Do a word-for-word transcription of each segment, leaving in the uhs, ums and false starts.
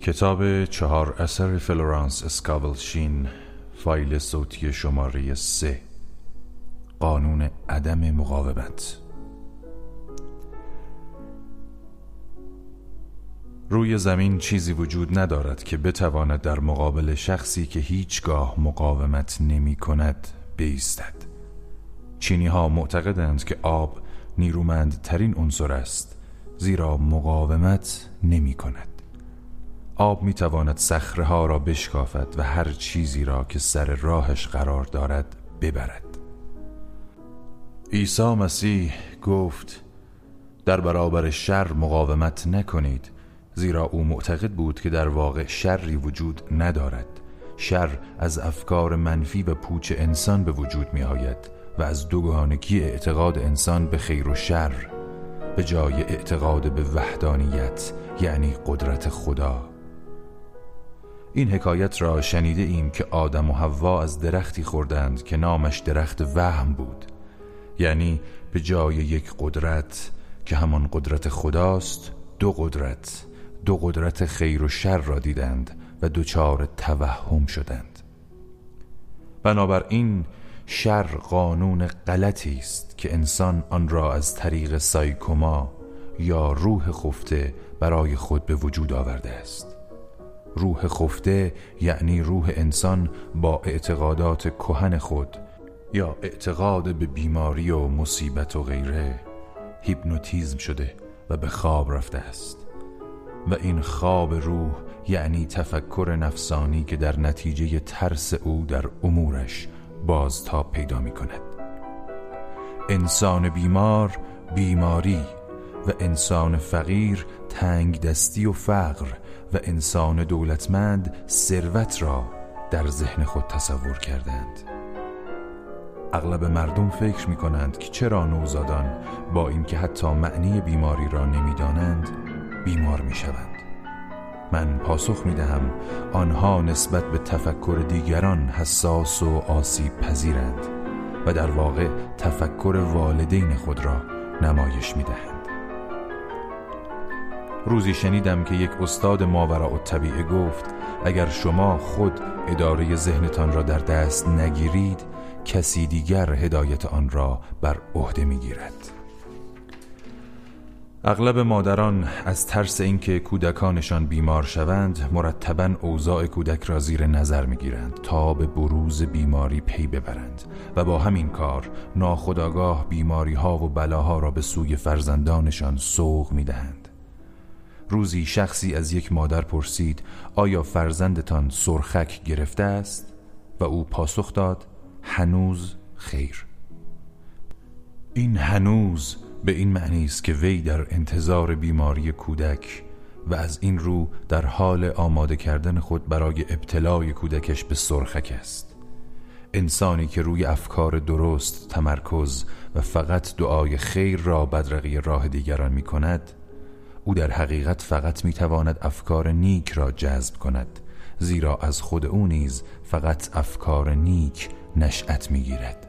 کتاب چهار اثر فلورانس اسکاول شین، فایل صوتی شماره سه، قانون عدم مقاومت. روی زمین چیزی وجود ندارد که بتواند در مقابل شخصی که هیچگاه مقاومت نمی کند بایستد. چینی ها معتقدند که آب نیرومندترین عنصر است، زیرا مقاومت نمی کند. آب می تواند صخره ها را بشکافد و هر چیزی را که سر راهش قرار دارد ببرد. عیسی مسیح گفت در برابر شر مقاومت نکنید، زیرا او معتقد بود که در واقع شری وجود ندارد. شر از افکار منفی و پوچ انسان به وجود می آید و از دوگانگی اعتقاد انسان به خیر و شر به جای اعتقاد به وحدانیت، یعنی قدرت خدا. این حکایت را شنیده ایم که آدم و حوا از درختی خوردند که نامش درخت وهم بود، یعنی به جای یک قدرت که همان قدرت خداست، دو قدرت دو قدرت خیر و شر را دیدند و دچار توهم شدند. بنابراین شر قانون غلطی است که انسان آن را از طریق سایکوما یا روح خفته برای خود به وجود آورده است. روح خفته یعنی روح انسان با اعتقادات کهن خود یا اعتقاد به بیماری و مصیبت و غیره هیپنوتیزم شده و به خواب رفته است. و این خواب روح یعنی تفکر نفسانی که در نتیجه ترس او در امورش بازتاب پیدا می کند. انسان بیمار بیماری و انسان فقیر تنگ دستی و فقر و انسان دولتمند ثروت را در ذهن خود تصور کردند. اغلب مردم فکر می کنند که چرا نوزادان با اینکه حتی معنی بیماری را نمی دانند بیمار می شوند. من پاسخ می دهم آنها نسبت به تفکر دیگران حساس و آسیب پذیرند و در واقع تفکر والدین خود را نمایش می دهند. روزی شنیدم که یک استاد ماوراءالطبیعه گفت اگر شما خود اداره ذهنتان را در دست نگیرید، کسی دیگر هدایت آن را بر عهده می گیرد. اغلب مادران از ترس اینکه کودکانشان بیمار شوند مرتباً اوضاع کودک را زیر نظر می‌گیرند تا به بروز بیماری پی ببرند و با همین کار ناخودآگاه بیماری‌ها و بلاها را به سوی فرزندانشان سوق می‌دهند. روزی شخصی از یک مادر پرسید آیا فرزندتان سرخک گرفته است؟ و او پاسخ داد هنوز خیر. این هنوز به این معنی است که وی در انتظار بیماری کودک و از این رو در حال آماده کردن خود برای ابتلای کودکش به سرخک است. انسانی که روی افکار درست تمرکز و فقط دعای خیر را بدرقه راه دیگران می کند، او در حقیقت فقط می تواند افکار نیک را جذب کند، زیرا از خود او نیز فقط افکار نیک نشأت می گیرد.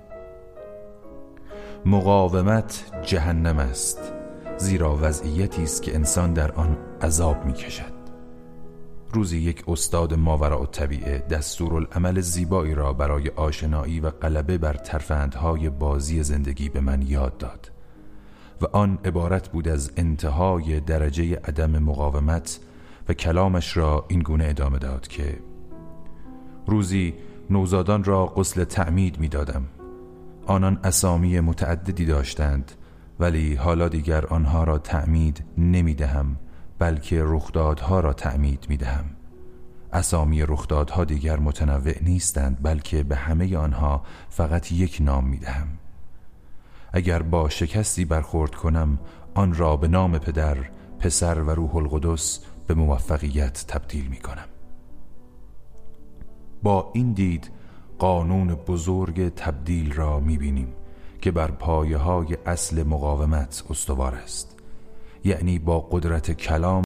مقاومت جهنم است، زیرا وضعیتی است که انسان در آن عذاب می کشد. روزی یک استاد ماوراءالطبیعه دستورالعمل زیبایی را برای آشنایی و غلبه بر ترفندهای بازی زندگی به من یاد داد و آن عبارت بود از انتهای درجه عدم مقاومت و کلامش را این گونه ادامه داد که روزی نوزادان را غسل تعمید می دادم. آنان اسامی متعددی داشتند، ولی حالا دیگر آنها را تعمید نمی دهم، بلکه رخدادها را تعمید می دهم. اسامی رخدادها دیگر متنوع نیستند، بلکه به همه آنها فقط یک نام می دهم. اگر با شکستی برخورد کنم، آن را به نام پدر، پسر و روح القدس به موفقیت تبدیل می کنم. با این دید قانون بزرگ تبدیل را می‌بینیم که بر پایه‌های اصل مقاومت استوار است، یعنی با قدرت کلام